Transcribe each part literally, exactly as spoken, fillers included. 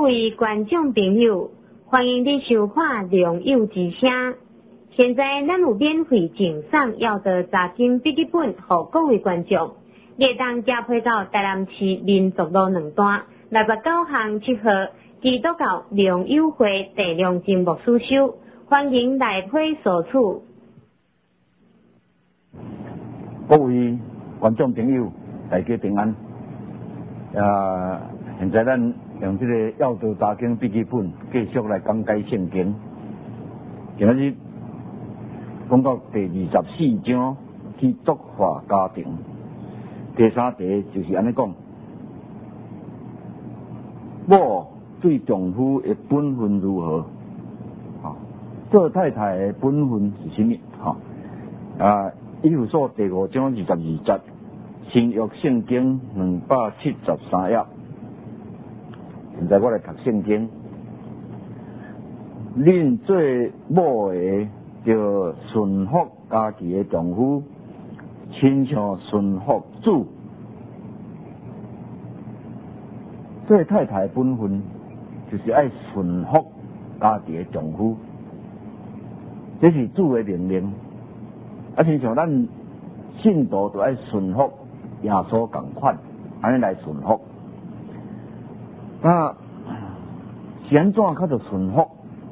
位观众朋友，欢迎你收看《良友之声》。现在咱有免费赠送要的查经笔记本，给各位观众。你会当加配到台南市民族路两段六百九巷七号基督教良友会第两间牧师收，欢迎来配索取。 各位观众朋友，大家平安。啊，现在咱用这个要道查经笔记本继续来讲解圣经。今日讲到第二十四章基督化家庭，第三题就是安尼讲：某对丈夫的本分如何？啊，做太太的本分是什么？哈啊，以弗所第五章二十二节，新约圣经两百七十三页。现在我来读圣经。恁做某的，就顺服家己的丈夫，亲像顺服主。做太太的本分，就是爱顺服家己的丈夫，这是主的命令。啊，亲像咱信徒就爱顺服耶稣同款，安尼来顺服。那是安怎较着顺服？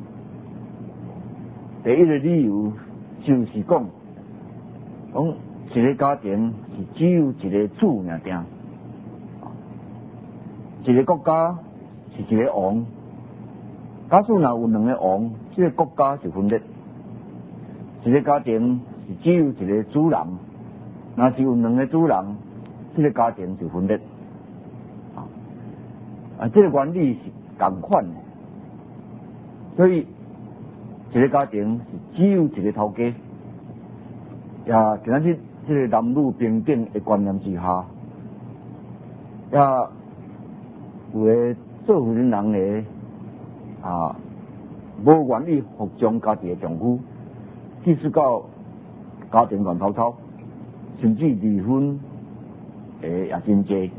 第一个理由就是讲，讲一个家庭是只有一个主尔定，一个国家是一个王。假使若有两个王，这个国家就分裂。一个家庭是只有一个主人，若是有两个主人，这个家庭就分裂。啊，这个原理是同款的，所以一个家庭是只有一个头家。也今仔日这个男女平等的观念之下，也有的做妇人人的啊，无愿意服从家己的丈夫，即使到家庭乱滔滔，甚至离婚诶也真多。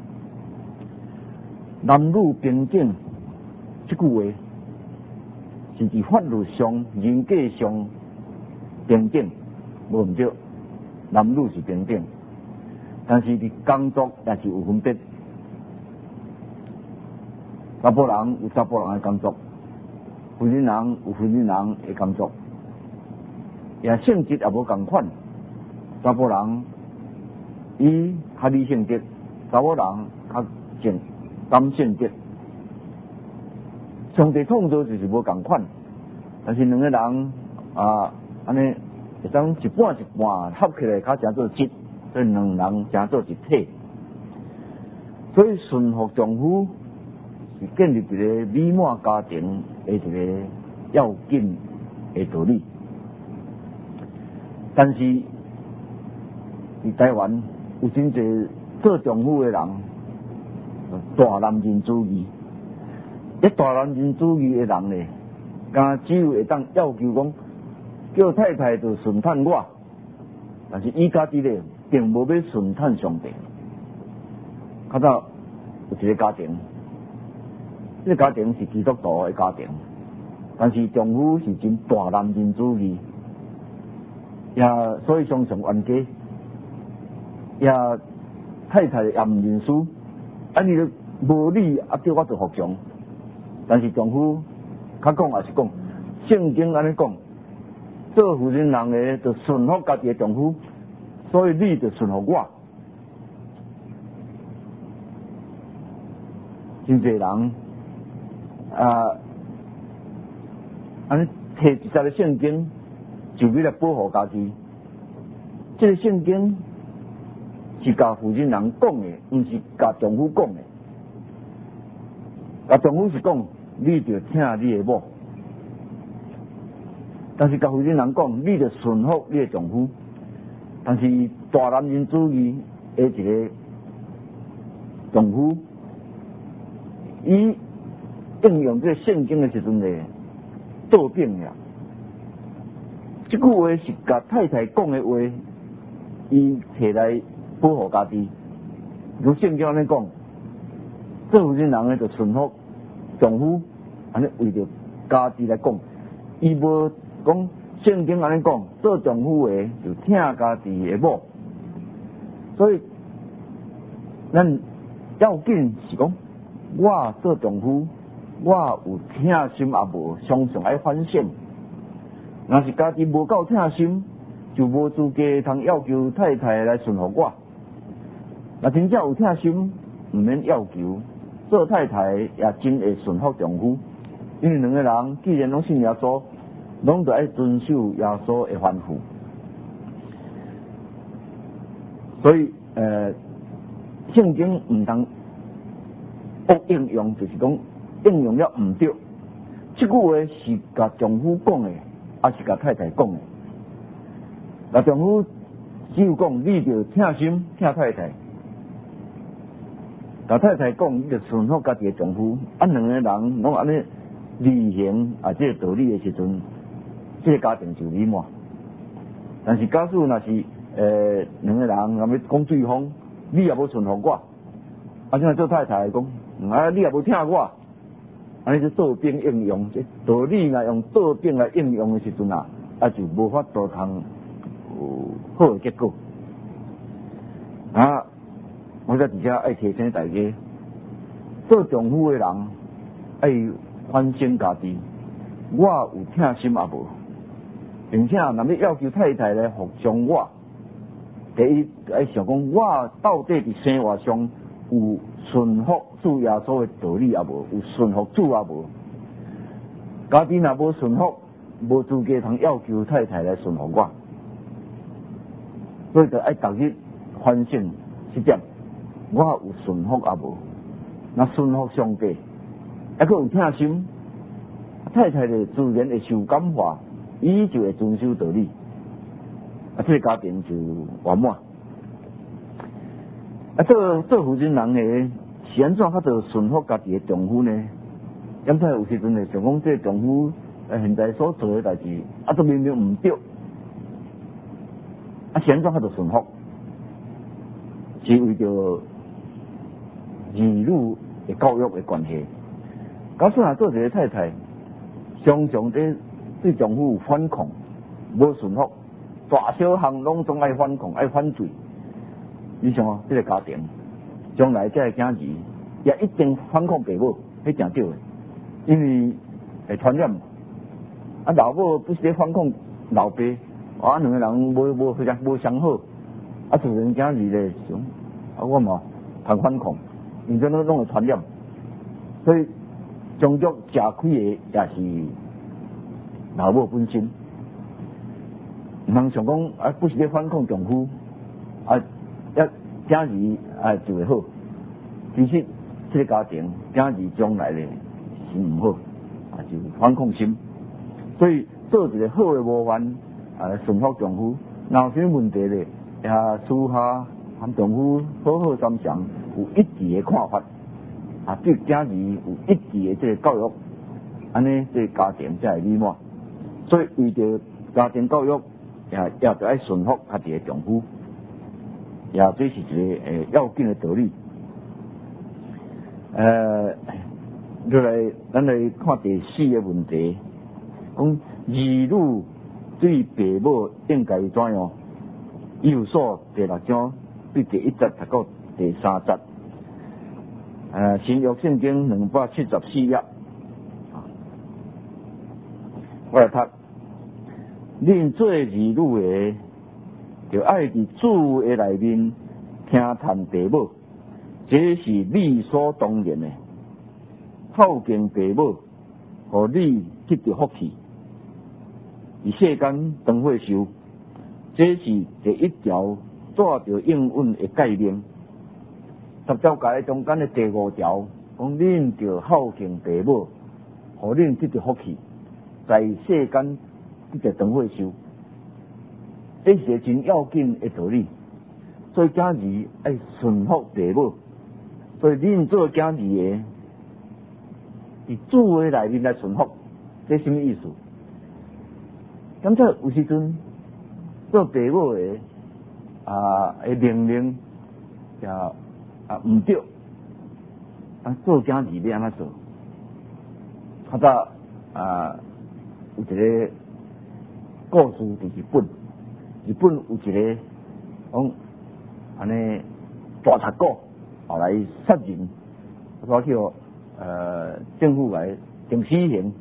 男女平等这句话，是伫法律上、人格上平等，无毋对。男女是平等，但是伫工作也是有分别。查甫人有查甫人的工作，妇人人有妇人人的工作，也性质也无同款。查甫人伊较理性质，查某人较静。感性质，上帝创造就是无同款，但是两个人啊，安尼会当一半一半合起来，较成做一，所以两人成做一体。所以顺服丈夫是建立一个美满家庭的一个要紧的道理。但是伫台湾有真侪做丈夫的人。大男人主义，一大男人主义的人呢，敢只有会当要求讲，叫太太就顺趁我，但是伊家己呢，并无要顺趁上帝。较早有一个家庭，这个家庭是基督徒的家庭，但是丈夫是真大男人主义，也所以常常冤家，也太太也唔认输。啊，你就无理啊，叫我做服从。但是丈夫较讲也是讲，圣经安尼讲，做妇人人的就顺服家己的丈夫，所以你就顺服我。真侪人啊，安尼摕一则个圣经，就为了保护家己。这个圣经是甲妇人人讲的，毋是甲丈夫讲的。甲丈夫是讲，你就听你的某；但是甲妇人人讲，你就顺服你的丈夫。但是大男人主义的一个丈夫，伊应用这个圣经的时阵呢，倒变呀。这句话是甲太太讲的话，伊摕来保护家己。如圣经安尼讲，做妇人人的就顺服丈夫安尼为着家己来讲，伊无讲圣经安尼讲，做丈夫的就疼家己的某，所以咱要紧是讲，我做丈夫，我有疼心也无，常常爱反省。若是家己无够疼心，就无资格通要求太太来顺服我。若真正有疼心，毋免要求，做太太也真会顺服丈夫。因为两个人既然拢信耶稣，拢得爱遵守耶稣的吩咐。所以，呃，圣经毋通恶应用，就是讲应用了毋对。这句话是甲丈夫讲的，还是甲太太讲的？那丈夫只有讲你着疼心疼太太，甲太太讲你着顺服家己的丈夫。啊，两个人拢安尼履行啊，这个道理的时阵，这个家庭就美满。但是假使若是呃两个人若要讲对方，你也无顺服我，啊，像做太太讲，啊，你也无听我，安尼就倒兵应用，这道理若用倒兵来应用的时阵啊，啊就无法度通有好的结果。啊，我在底下爱提醒大家，做丈夫的人爱反省家己，我有疼心也无，并且若要要求太太来服从我，第一爱想讲我到底伫生活上有顺服主耶稣的道理也无，有顺服主也无。家己若无顺服，无资格通要求太太来顺服我，所以就爱逐日反省这点，我有顺服也无。若顺服上帝，还佫有疼心，太太就自然会受感化，伊就会遵守道理，啊，这个家庭就圆满。啊，做做负责人的是安怎较着顺服家己的丈夫呢？因在有时阵会想讲，这个丈夫呃现在所做的代志，啊，都明明毋对，啊，是安怎较着顺服？是为着儿女的教育的关系。假使若做一个太太，常常对对丈夫有反抗，无顺服，大小项拢总爱反抗，爱反对。你想哦，这个家庭将来这个囝儿也一定反抗爸母，迄正对的，因为会传染。啊，老母不是咧反抗老爸，啊，两个人无无非常无相好，啊，自然囝儿咧想，啊，我嘛通反抗，因这拢拢会传染，所以终究吃亏的也是老母本身。唔通想讲啊，不是咧反抗丈夫，啊，一囝儿啊就会好。其实这个家庭囝儿将来咧是唔好，啊就反抗心。所以做一个好的模范啊，顺服丈夫，若有啥问题咧，也私下和丈夫好好商量，有一致的看法，啊对囝儿有一致的这个教育，安尼这个家庭才会美满。所以为着家庭教育，也也着爱顺服家己的丈夫，也这是一个诶要紧的道理。呃，再来，咱来看第四个问题，讲儿女对爸母应该怎样？有所第六章对第一节读到第三节，呃，新约圣经两百七十四页，我来读。恁做儿女的，就爱伫主的内面听叹爸母，这是理所当然的。孝敬爸母，互你得到福气。伫世间当会受，这是第一条带着应允的概念。十条戒中间的第五条，讲恁着孝敬爸母，互恁得到福气，在世间得到当会受。这是真要紧的道理。所以囝儿爱顺服爸母，所以恁做囝儿的，伫主的内面来顺服，这什么意思？咁即有时阵做爸母的啊，的命令也啊唔对，啊做囝儿要安怎做？ 较早啊，有一个故事伫日本，日本有一个讲安尼大賊哥，後來殺人，所以叫呃政府來定死刑。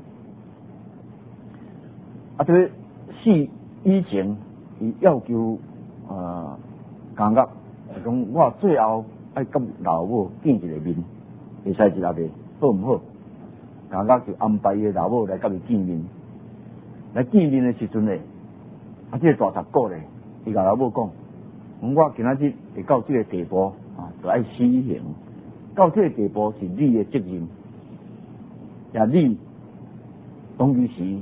啊，這個死以前，伊要求呃監獄，就講我最後愛甲老母見一個面，會使一下袂好唔好？監獄就安排伊老母來甲伊見面。來見面的時陣咧，啊，這個大賊哥咧，伊甲老母講：我今仔日會到這個地步啊，就愛死刑。到這個地步是你的責任，也你當其時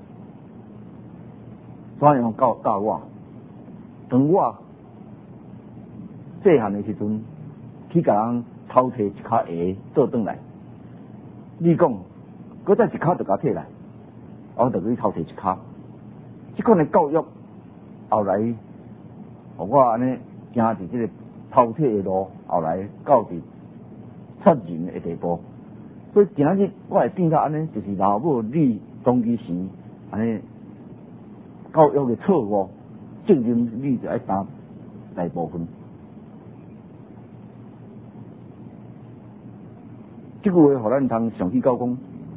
怎樣教教我？當我細漢的時陣，去甲人偷摕一跤鞋倒轉來，你講，閣再一跤就甲摕來。我就去偷摕一跤，即款的教育後來，互我安尼行佇即個偷摕的路，後來到佇殺人的地步。所以今仔日我會變到安尼，就是老母你當其時安尼教育的錯誤，責任你就愛擔大部分。即句話，互咱通上去到講。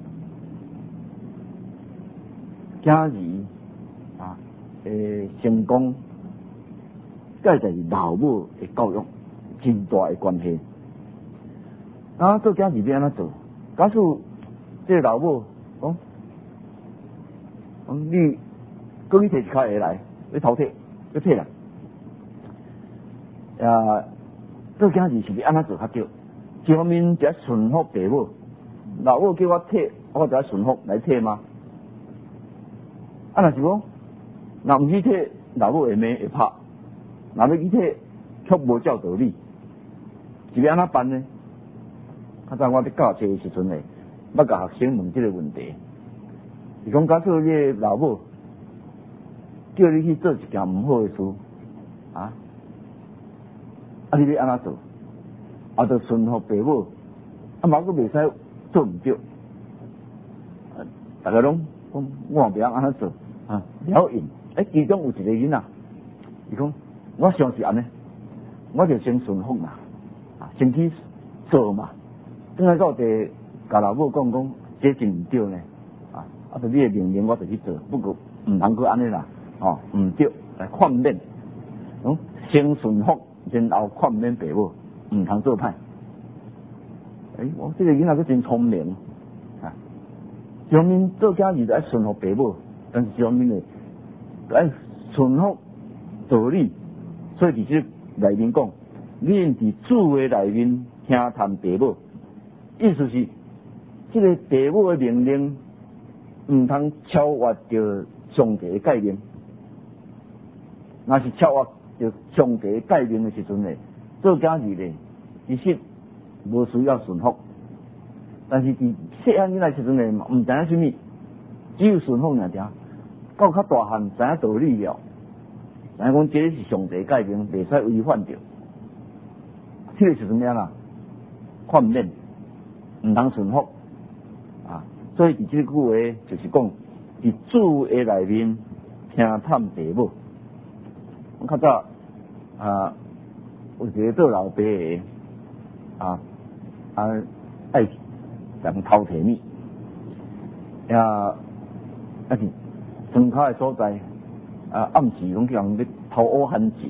囝兒啊，誒成功，這就是老母的教育真大的關係。啊，做囝兒要安怎做？假使這個老母講，講你擱去摕一跤鞋來，你偷摕，你摕來。啊，做囝兒是要安怎做較對？一方面就要順服父母，老母叫我摕，我就要順服來摕嗎？啊，若是講，若毋去摕，老母會罵會拍；若要去摕，卻無照道理，是要安怎辦呢？較早我咧教冊的時陣咧，捌甲學生問這個問題。是講假設你的老母叫你去做一件毋好的事，啊，啊你要安怎做？啊，就順服父母，啊嘛，佫袂使做毋對。啊，大家攏講我袂曉安怎做。啊，了應，誒，其中有一個囡仔，伊講，我想是安尼，我就先順服嘛，啊，先去做嘛，等下到地甲老母講講，這是毋對呢，啊，啊，就你的命令我就去做，不過毋通去安尼啦，哦，毋對，來勸勉，嗯，先順服，然後勸勉父母，毋通做歹。誒，我這個囡仔佢真聰明，啊，上面做囝兒就愛順服父母。但是上面呢，愛順服道理，所以伫即內面講，恁佇主的內面聽談父母，意思是，即、這個父母的命令毋通超越着上帝的誡命，若是超越着上帝的誡命的時陣呢，做囝兒呢，其實無需要順服，但是佇細漢囡仔時陣呢，毋知影啥物，只有順服爾爾。到較大漢知影道理了，知影講這是上帝誡命，袂使違反着。這個是怎麼樣啊？勸勉，毋通順服啊！所以佇這句話就是講，佇主的內面聽探父母。我較早啊，有一個做老爸的啊啊，愛人偷摕物，也啊是。村口的所在，啊，暗時攏叫人咧偷烏漢錢，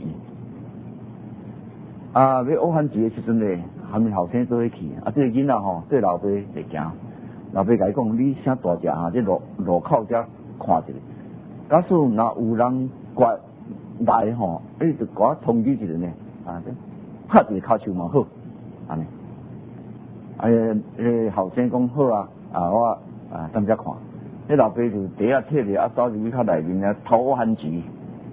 啊，要烏漢錢的時陣咧，含面後生做伙去，啊，這個囡仔吼，對老爸會驚，老爸甲伊講，你啥大隻哈，這路路口遮看一下，假使若有人過來吼，你就甲我通知一下呢，啊，拍一個骹手嘛好，安尼，啊，誒，後生講好啊，啊，我啊，等遮看。迄老爸就第一摕着啊，走入去較內面啊，偷烏漢錢。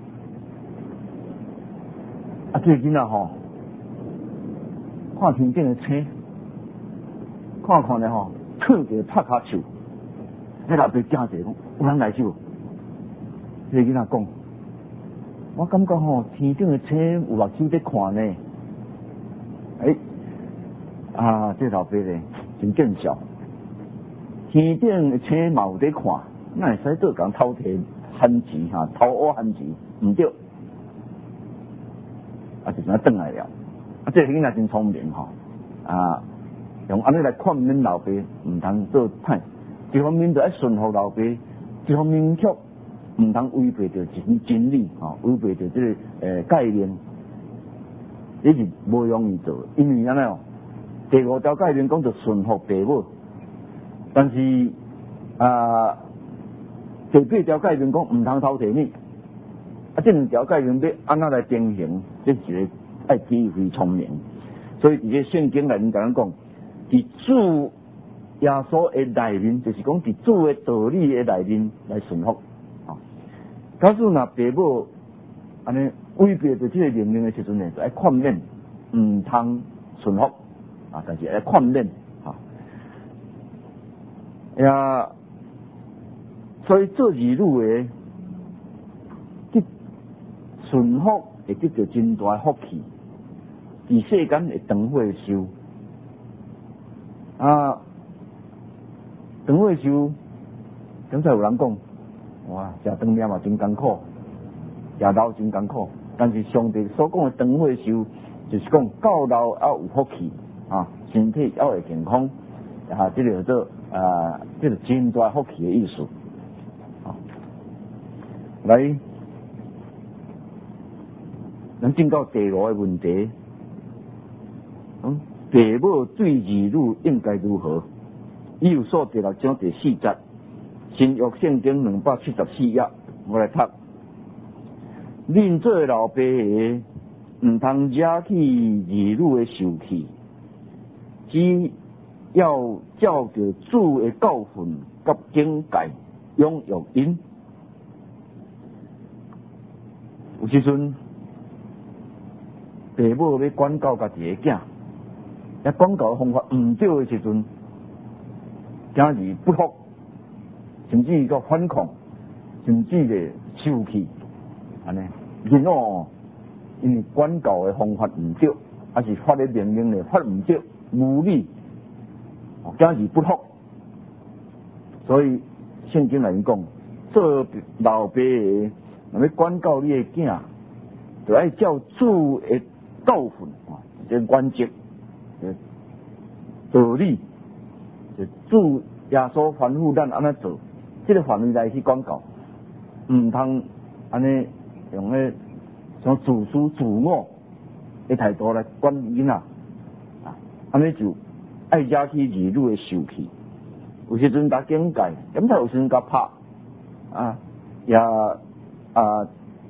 啊，這個囡仔吼，看天頂的星，看看咧吼，跳起拍骹手。迄老爸驚者講，有人來手。這個囡仔講，我感覺吼，天頂的星有目睭在看呢。誒，啊，這個老爸咧真見笑。 天顶的星嘛有在看，哪会使做讲偷摕番薯哈，偷挖番薯唔对，啊就怎转来了。啊，这囡仔真聪明吼，啊，用安尼来劝勉老爸，唔通做歹。一方面就爱顺服老爸，一方面却唔通违背着一种真理吼，违背着这个诶概念，这是无容易做。因为安尼哦，第五条概念讲着顺服父母，但是啊，第八条概念讲唔通偷摕物，啊，这两条概念要安怎来平衡，这是一个爱智慧聪明。所以伫个圣经内面甲咱讲，伫主耶稣的内面，就是讲伫主的道理的内面来顺服。啊，假使若父母安尼违背着这个命令的时阵呢，就爱劝勉，唔通顺服啊，但是爱劝勉啊。呀，所以做儿女的，即顺服会得到真大福气。伫世间会长岁寿啊，长岁寿，刚才有人讲，哇，食长命嘛真艰苦，食老真艰苦。但是上帝所讲的长岁寿，就是讲到老要有福气啊，身体要会健康啊，这个叫做啊，这个真大福气的意思啊。来，咱进到第五个问题。嗯，父母对儿女应该如何？伊有数第六章第四节，新约圣经两百七十四页，我来读。恁做老爸的，唔通惹起儿女的受气，只要照着主的教训甲境界养育因。有时阵，父母要管教家己的囝。那管教方法唔对的时阵，囝儿不服，甚至个反抗，甚至个生气，安尼，然后因为管教的方法唔对，还是发的命令的发唔对，无理，囝儿不服，所以圣经来讲，做老爸的，若要管教你的囝，就要照主的教训啊，这原则。道理就主耶稣吩咐咱安怎做，这个范围内去管教，唔通安尼用咧像自私自我的态度来管囡仔，啊，安尼就爱惹起儿女的受气。有时阵甲境界，咁他有时阵甲拍，啊，也啊，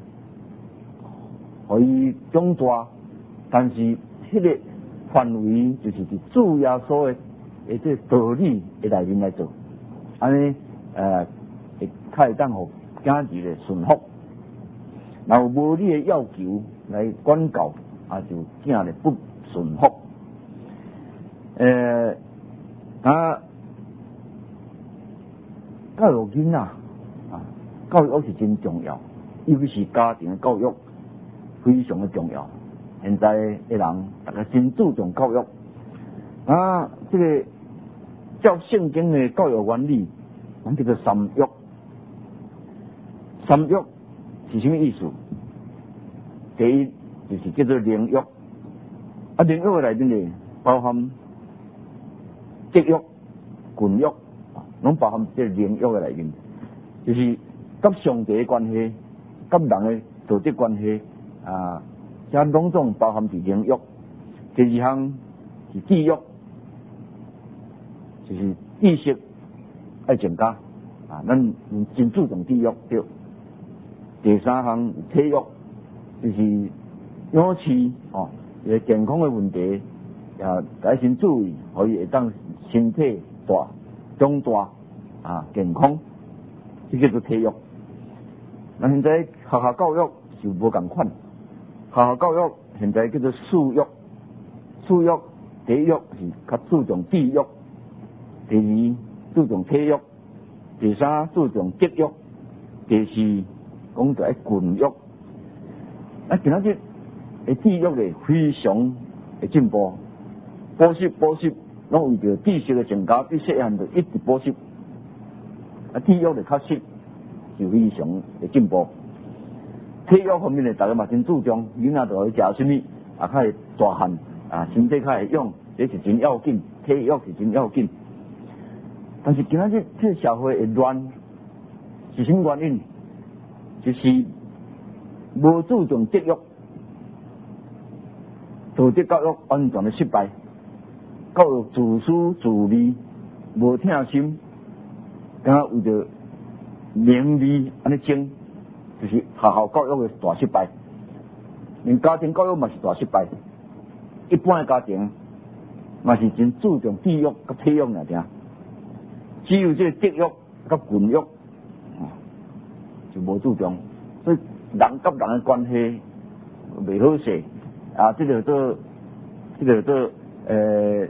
互伊中大，但是迄个范围就是伫主耶稣的诶这道理的内面来做，安尼呃会较会当互囝儿的顺服。若有无理的要求来管教，啊就囝的不顺服。呃啊，教育囡仔啊，教育是真重要，尤其是家庭的教育非常的重要。现在的人大家真注重教育啊，这个照圣经的教育原理，咱叫做三育。三育是什么意思？第一就是叫做灵育，啊灵育的内面呢包含节育、群育，拢包含这灵育的内面，就是甲上帝的关系、甲人的道德关系啊。这拢总包含伫灵育。第二项是智育，就是知识爱增加啊，咱真注重智育对。第三项体育，就是养饲哦，个健康的问题也该先注意，可以会当身体大、长大啊健康，这叫做体育。那现在学校教育就无共款。学校教育现在叫做素育，素育第一育是较注重智育，第二注重体育，第三注重节育，第四讲就爱群育。啊，今仔日的智育咧非常的进步，补习补习，拢为着知识的增加，比细汉就一直补习啊，体育就确实是非常的进步。体育方面呢，大家嘛真注重，囡仔就会食什么啊，较会大汉啊，身体较会勇，这是真要紧。体育是真要紧。但是今仔日这社会会乱，是什么原因？就是无注重节育，导致教育完全的失败。教育自私自利，无听心，敢为着名利安尼争，就是学校教育的大失败。连家庭教育嘛是大失败。一般的家庭嘛是真注重体育甲体育尔尔，只有这节育甲群育就无注重，所以人甲人的关系未好势啊！这个做，这个做呃。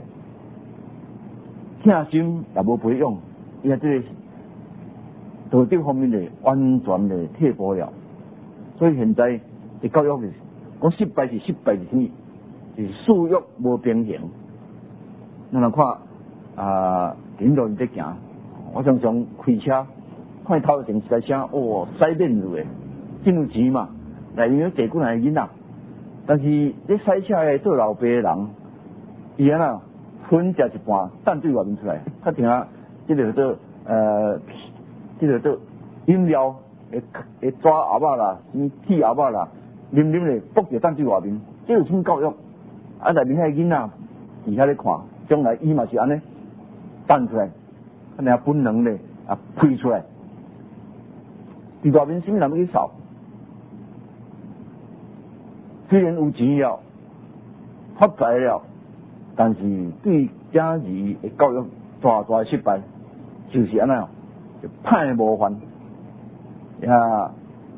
听心也无培养，伊啊这个道德方面的完全的退步了。所以现在的教育是讲失败是失败是什么？就是素育无平衡。咱来看啊，顶路在行，我常常开车看头前一台车，哦，驶面路的，真有钱嘛，内面有坐几来囡仔，但是这驶车的做老爸的人，伊安那。分食一半，等对外面出来。较听啊，这个做呃，这个做饮料会会抓鸭肉啦，什么铁鸭肉啦，啉啉咧，剥着等对外面。这有什么教育？啊，内面遐囡仔伫遐咧看，将来伊嘛是安尼等出来，安尼啊本能咧啊推出来。伫外面什么人要去扫？虽然有钱了，发财了。但是对家儿的教育大大失败，就是安那，就歹模范。呀，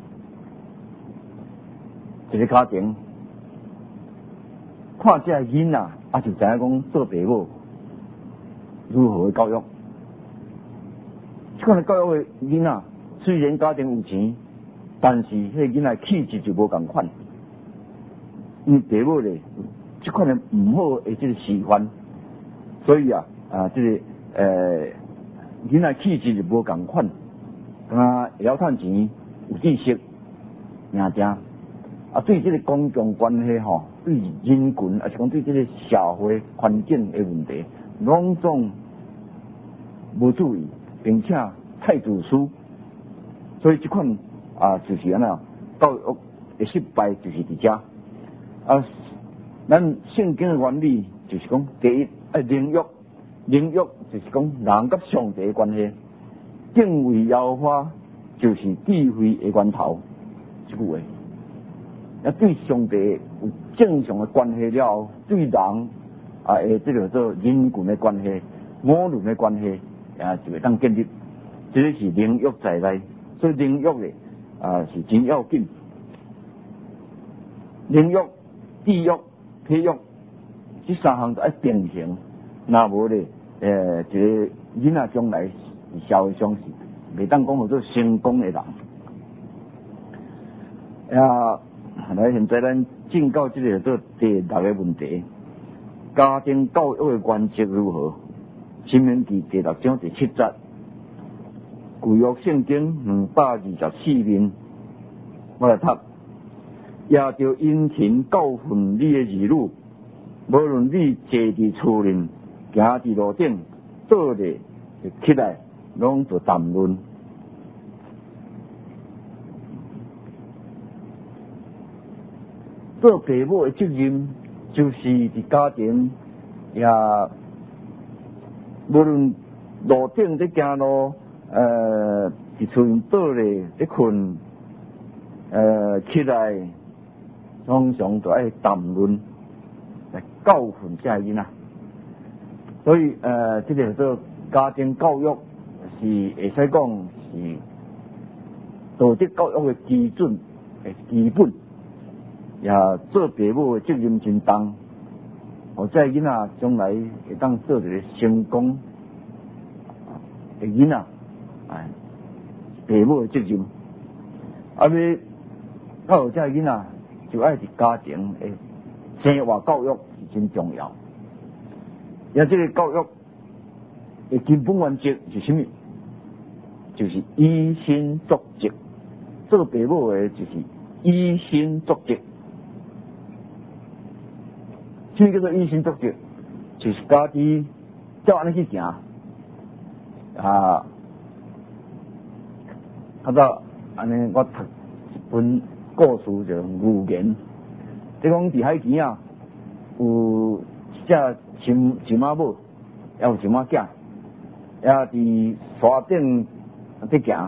一个家庭看这囡仔，啊就知影讲做爸母如何教育。这款教育的囡仔，虽然家庭有钱，但是迄个囡仔气质就无同款，因为爸母咧。这款的唔好的这个示范，所以啊啊这个呃，囡仔气质就无同款，啊会晓赚钱，有知识，赢定啊对这个公共关系吼、哦，对人群啊是讲对这个社会环境的问题，拢总无注意，并且太自私，所以这款啊就是安那教育的失败就是伫遮啊。咱圣经的原理就是讲，第一爱灵育，灵育就是讲人甲上帝的关系，敬畏耶和华就是智慧的源头。这句话，啊对上帝有正常的关系了后，对人啊诶，这个做人群的关系、五伦的关系啊，就会当建立。这个是灵育在内，所以灵育咧啊是真要紧。灵育、智育。体育这三项都要并行，那无咧，呃，一个囡仔将来社会上是袂当讲叫做成功的人。啊，来现在咱进到这个做第六个问题，家庭教育的原则如何？申命记第六章第七节，旧约圣经两百二十四面，我来读。也着殷勤教训你的儿女，无论你坐伫厝内，行伫路顶，倒咧起来，拢就谈论。做父母的责任，就是伫家庭也无论路顶在行路，呃，伫厝内倒咧在困，呃，起来。常常都爱谈论来教训这囡仔，所以呃，这个做家庭教育是会使讲是道德教育的基准、诶基本，也做父母的责任真重，互这囡仔将来会当做一个成功的囡仔，哎，父母的责任，啊，要教这囡仔。就爱伫家庭诶，生活教育是真重要。也这个教育诶基本原则是什么？ 就是以身作则，做爸母的就是以身作则。什么叫做以身作则？就是家己照安尼去行。啊，较早安尼我读一本故事叫《寓言》，即讲伫海边啊，有一只金金马母，也有金马囝，也伫山顶伫行。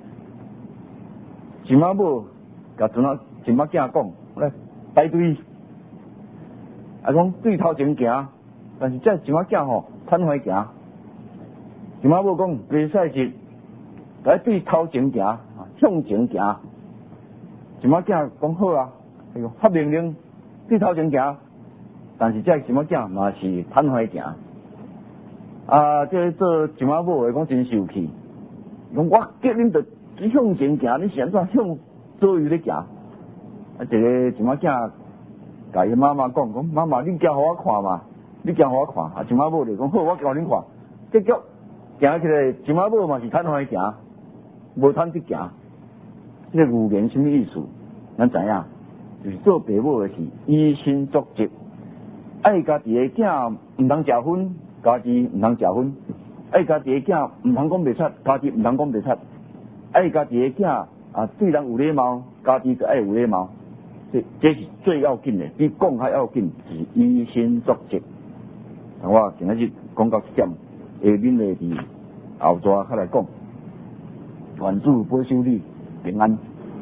金马母甲船仔金马囝讲，来排队，啊讲对头前行，但是这金马囝吼瘫痪行。金马母讲袂使是，来对头前行，向前行。金马囝讲好啊，发命令对头前行，但是这金马囝嘛是瘫痪行。啊，这做金马母的讲真受气，讲我叫恁着向前行，恁是安怎向左右咧行？啊，一个金马囝甲伊妈妈讲，讲妈妈，你行互我看嘛，你行互我看。啊，金马母就讲好，我教恁看。结果行起来，金马母嘛是瘫痪行，无通去行。这个寓言什么意思？咱知影，就是做爸母的是以身作则，爱家己的囝唔通食薰，家己唔通食薰；爱家己的囝唔通讲袂出，家己唔通讲袂出；爱家己的囝啊对人有礼貌，家己就爱有礼貌。这这是最要紧的，比讲还要紧，是以身作则。我今仔日讲到这点，下面的伫后座较来讲，愿主保守你平安。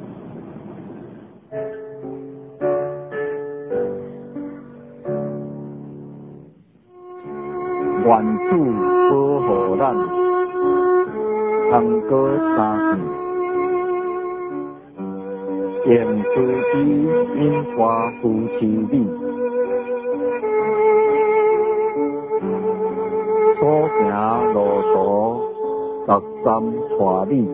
愿主保护咱，通过三世，愿慈悲因花夫妻礼，所行路途逐三带你。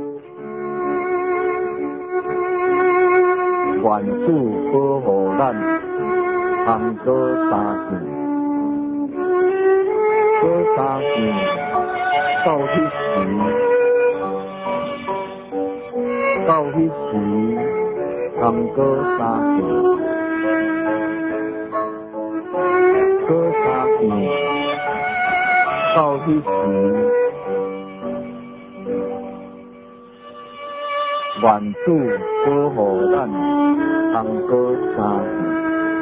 愿主保护咱，通过三世。过三世，到迄时，到迄时，通过三世，过三世，到迄时，愿主保护咱，通过三世。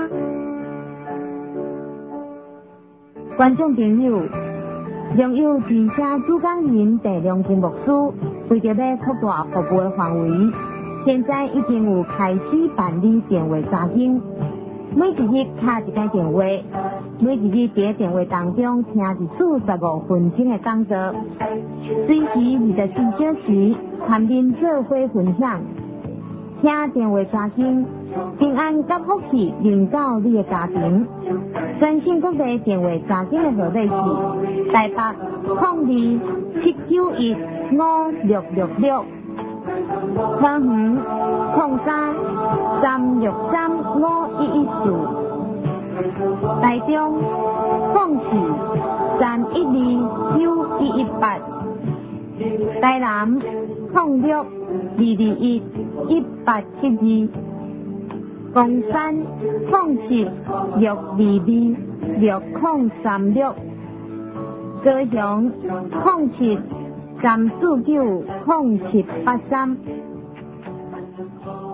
观众朋友，良友之声主讲人戴良金牧师为着要扩大服务的范围，现在已经有开始办理电话查询。每一日敲一个电话，每一日在电话当中听一次十五分钟的讲座，随时二十四小时谈面做伙分享。听电话查询，平安甲福气临到你的家庭。全省各地电话查询的号码是台北零二七九一五六六六，花园零三三六三五一一四，台中零四三一二九一一八，台南零六二二一一八七二。公山零七六二二六零三六，高雄零七三四九零七八三。